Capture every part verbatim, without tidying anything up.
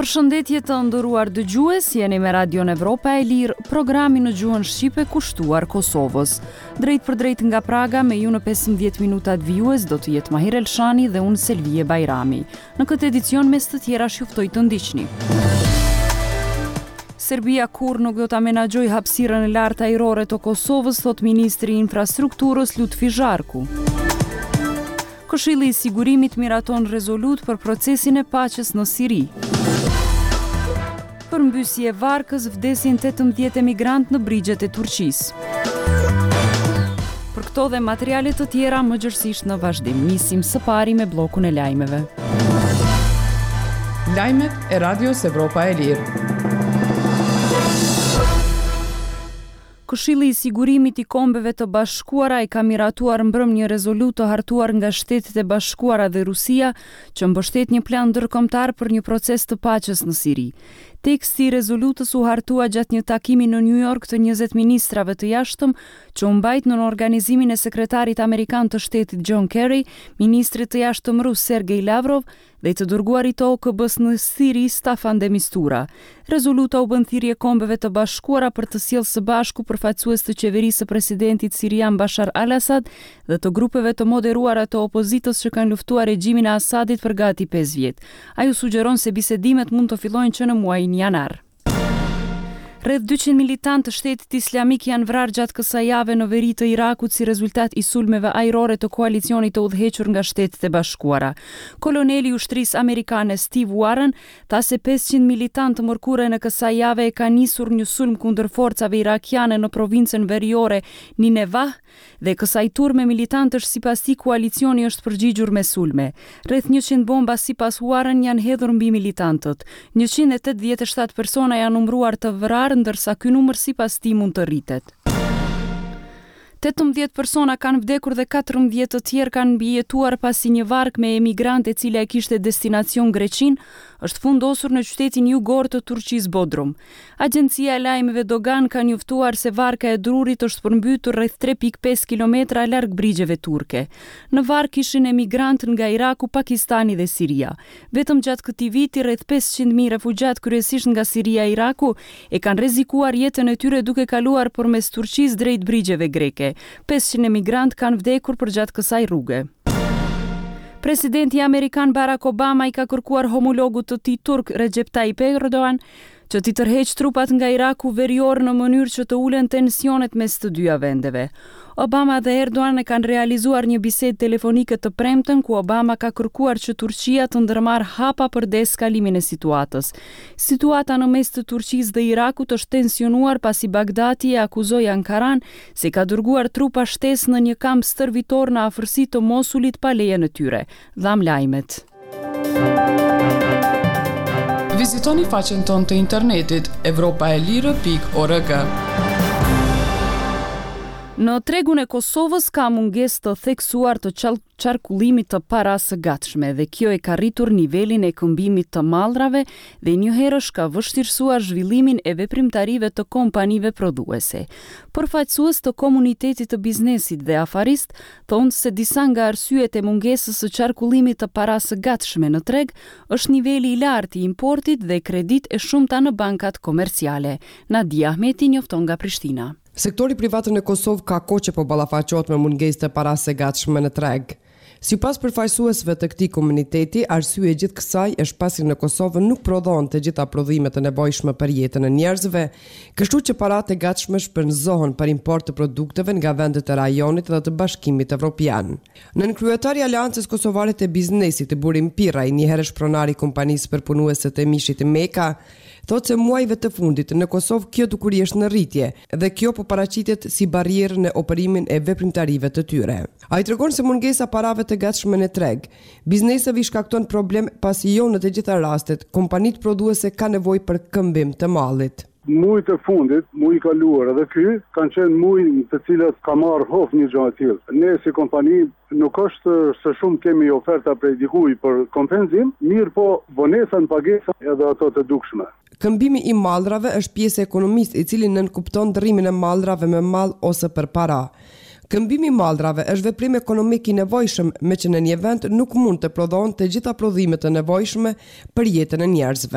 Përshëndetje të nderuar dëgjues, jeni me Radion Evropa e Lirë, programi në gjuhën shqipe kushtuar Kosovës. Drejt për drejt nga Praga, me ju në pesëmbëdhjetë minutat vijues do të jetë Mahir Elshani dhe unë Selvije Bajrami. Në këtë edicion mes të tjera juftoj të ndiqni. Serbia kur nuk do ta menaxhojë hapësirën e lartë ajrore të Kosovës, thot ministri i infrastrukturës Lutfi Zharku. Këshilli i Sigurimit miraton rezolut për procesin e paqes në Siri. Përmbysje varkës vdesin tetëmbëdhjetë emigrant në brigjet e Turqisë. Për këto dhe materiale të tjera më gjërësisht në vazhdim, nisim së pari me bllokun e lajmeve. Lajmet e Radios Evropa e Lirë. Këshilli i Sigurimit i Kombeve të Bashkuara e ka miratuar mbrëm një rezolut të hartuar nga Shtetet e Bashkuara dhe Rusia që mbështet një plan ndërkombëtar për një proces të paqes në Siri. Teksti i rezolutës u hartua gjatë një takimi në New York të njëzet ministrave të jashtëm që u mbajt në organizimin e sekretarit amerikan të shtetit John Kerry, ministrit të jashtëm rus Sergej Lavrov dhe të dërguarit të O K B-s në Siri Staffan de Mistura. Rezoluta u bën thirrje Kombeve të Bashkuara për të sjellë së bashku përfaqësues të qeverisë së presidentit sirian Bashar al-Assad dhe të grupeve të moderuara të opozitës që kanë luftuar regjimin e Asadit për gati pesë vjet. Ai u sugjeron se bisedimet mund të fillojnë që në muajin janar. Rreth dyqind militantë të Shtetit Islamik janë vrarë gjatë kësaj jave në veri të Irakut si rezultat i sulmeve ajrore të koalicionit të udhëhequr nga Shtetet e Bashkuara. Koloneli i ushtrisë amerikane Steve Warren tha se pesëqind militantë të mërkurë në kësaj jave e ka nisur një sulm kundër forcave irakiane në provincën veriore Nineveh dhe kësaj turme militantësh sipas tij koalicioni është përgjigjur me sulme. Rreth njëqind bomba sipas Warren janë hedhur mbi militantët. njëqind e tetëdhjetë e shtatë persona janë numëruar të vrarë, ndërsa ky numër sipas tij mund të rritet. tetëmbëdhjetë persona kanë vdekur dhe katërmbëdhjetë të tjerë kanë mbijetuar pasi një varkë me emigrante e cila e kishte destinacion Greqinë është fundosur në qytetin jugor të Turqisë Bodrum. Agjencia e lajmeve Dogan ka njoftuar se varka e drurit është përmbytur rreth tre pikë pesë kilometra larg brigjeve turke. Në varkë ishin emigrantë nga Iraku, Pakistani dhe Siria. Vetëm gjatë këtij viti rreth pesëqind mijë refugjat kryesisht nga Siria e Iraku e kanë rrezikuar jetën e tyre duke kaluar përmes Turqisë drejt brigjeve greke. pesëqind emigrant kanë vdekur përgjatë kësaj rruge. Presidenti amerikan Barack Obama i ka kërkuar homologut të tij turk Recep Tayyip Erdogan që t'i tërheq trupat nga Iraku verior në mënyrë që të ulen tensionet mes të dyja vendeve. Obama dhe Erdogan e kanë realizuar një bisedë telefonike të premten ku Obama ka kërkuar që Turqia të ndërmarrë hapa për deeskalimin e situatës. Situata në mes të Turqisë dhe Irakut është tensionuar pasi Bagdati e akuzoi Ankaran se ka dërguar trupa shtesë në një kamp stërvitor në afërsi të Mosulit pa lejen e tyre. Dham lajmet. Vizitoni faqen tonë të internetit evropaelire pikë org. Në tregun e Kosovës ka mungesë të theksuar të qarkullimit të parasë gatshme dhe kjo e ka rritur nivelin e këmbimit të mallrave dhe njëherësh ka vështirësuar zhvillimin e veprimtarive të kompanive prodhuese. Përfaqësues të komunitetit të biznesit dhe afarist thonë se disa nga arsyet e mungesës së qarkullimit të parasë gatshme në treg është niveli i lartë i importit dhe kredit e shumta në bankat komerciale. Nadia Ahmeti njofton nga Prishtina. Sektori privat në Kosovë ka kohë që po ballafaqohet me mungesë të parasë së gatshme në treg. Sipas përfaqësuesve të këtij komuniteti, arsyeja e gjithë kësaj është pasi në Kosovë nuk prodhohen të gjitha prodhimet e nevojshme për jetën e njerëzve, kështu që paratë e gatshme shpenzohen për import të produkteve nga vendet e rajonit dhe të Bashkimit Evropian. Nën kryetari i Aleancës Kosovare të Biznesit, Burim Piraj, njëherësh pronari i kompanisë përpunuese të mishit Meka, thotë se muajve të fundit në Kosovë kjo dukuri është në rritje dhe kjo po paraqitet si barrierë në operimin e veprimtarive të tyre. Ai tregon se mungesa parave të gatshme në treg bizneseve i shkakton problem pasi jo në të gjitha rastet kompanitë prodhuese ka nevojë për këmbim të mallit. Mujt e fundit, muj kaluar edhe ky, kanë qenë muj të cilët ka marrë hof një gjë të tillë. Ne si kompani nuk është se shumë kemi oferta prej dikuj për kompenzim, mirë po vonesa në pagesa edhe ato të dukshme. Këmbimi i mallrave është pjesë e ekonomisë i cili nënkupton ndrrimin e mallrave me mall ose për para. Këmbimi i mallrave është veprim ekonomik i nevojshëm, me që në një vend nuk mund të prodhohen të gjitha prodhimet e nevojshme për jetën e njerëzve.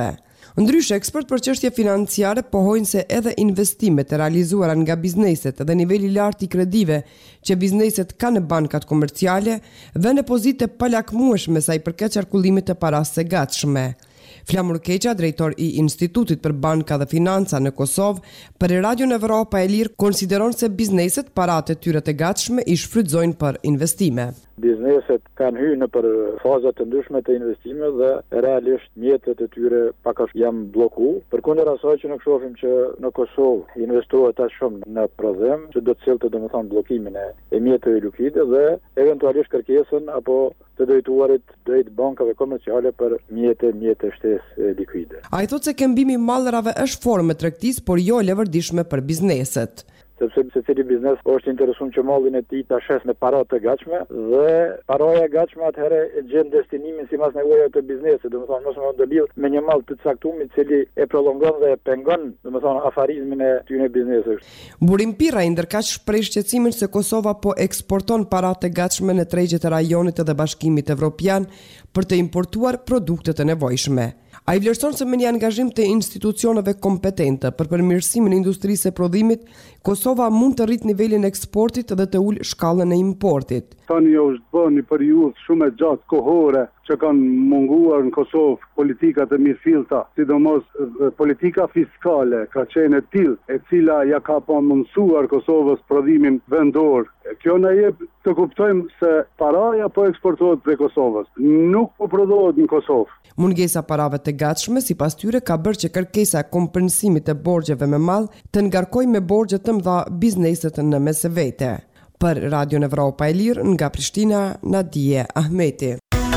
Ndryshe, ekspert për çështje financiare pohojnë se edhe investimet e realizuara nga bizneset dhe niveli lartë i kredive që bizneset kanë në bankat komerciale vënë pozite palakmueshme sa i përket qarkullimit të parasë së gatshme. Flamur Keqa, drejtor i Institutit për Banka dhe Financa në Kosovë, për Radion Evropa e Lirë konsideron se bizneset paratë e tyre të gatshme i shfrytëzojnë për investime. Bizneset kanë hyrë në për fazat të ndryshme të investime dhe realisht mjetet e tyre pak ashtu janë bloku. Përkundër asaj që ne shohim që në Kosovë investohet aq shumë në prodhim, që do të cilëtë domethënë bllokimin e mjeteve likuide dhe eventualisht kërkesën apo të drejtuarit drejt bankave komerciale për mjete, mjete shtesë likuide. Ai thotë se kembimi i mallrave është formë tregtisë, por jo e levërdishme për bizneset. Sepse secili biznes është interesuar që mallin e tij ta shes me para të gatshme dhe paraja e gatshme atëherë e gjen destinimin sipas nevojave të biznesit, domethënë mos më ndëlill me një mall të caktuar i cili e prolongon dhe e pengon, domethënë afarizmin e tyre bizneseve. Burim Pirra i ndërkaq shpreh shqetësimin se Kosova po eksporton para të gatshme në tregjet e rajonit dhe Bashkimit Evropian për të importuar produkte të nevojshme. Ai vlerëson se me një angazhim të institucioneve kompetente për përmirësimin e industrisë së prodhimit, Kosova mund të rritë nivelin e eksportit dhe të ulë shkallën e importit. Tani është bërë një periudhë shumë e gjatë kohore që kanë munguar në Kosovë politikat e mirëfillta, sidomos politika fiskale ka qenë e tillë e cila ja ka pa mundësuar Kosovës prodhimin vendor. Kjo na jep të kuptojmë se paraja po eksportohet prej Kosovës, nuk po prodhohet në Kosovë. Mungesa parave të gatshme sipas tyre ka bërë që kërkesa e kompensimit të borxheve me mall të ngarkojë me borxhe të mëdha bizneset në mes vete. Për Radion Evropa e Lirë nga Prishtina, Nadije Ahmeti.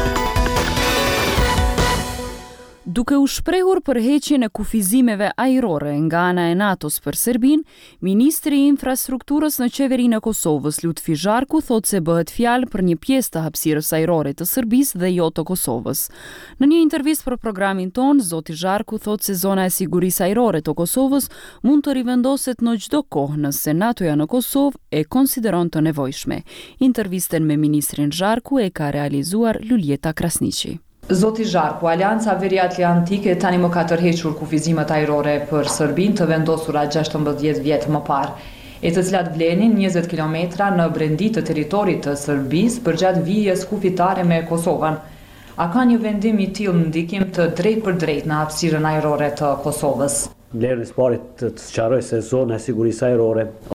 Duke u shprehur për heqjen e kufizimeve ajrore nga ana e NATO-s për Serbinë, Ministri i Infrastrukturës në qeverinë e Kosovës, Lutfi Zharku, thotë se bëhet fjalë për një pjesë të hapësirës ajrore të Serbisë dhe jo të Kosovës. Në një intervistë për programin ton, zoti Zharku thotë se zona e sigurisë ajrore të Kosovës mund të rivendoset në çdo kohë nëse NATO-ja në Kosovë e konsideron të nevojshme. Intervistën me ministrin Zharku e ka realizuar Luljeta Krasniqi. Zoti Zharku, Alianca Veriatlantike tani më ka tërhequr kufizimet ajrore për Serbinë të vendosura gjashtëmbëdhjetë vjet më parë, e të cilat vlenin njëzet kilometra në brendi të teritorit të Serbisë përgjatë vijës kufitare me Kosovën. A ka një vendim i tillë ndikim të drejt për drejt në hapësirën ajrore të Kosovës? Vlerën e parit të sqaroj se zona e sigurisë ajrore